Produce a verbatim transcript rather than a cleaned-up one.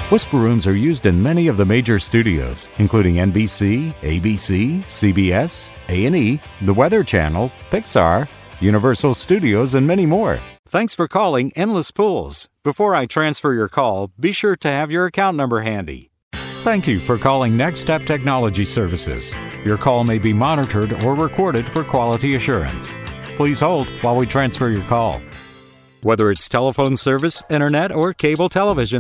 Whisper Rooms are used in many of the major studios, including N B C, A B C, C B S, A and E, The Weather Channel, Pixar, Universal Studios, and many more. Thanks for calling Endless Pools. Before I transfer your call, be sure to have your account number handy. Thank you for calling Next Step Technology Services. Your call may be monitored or recorded for quality assurance. Please hold while we transfer your call. Whether it's telephone service, internet, or cable television,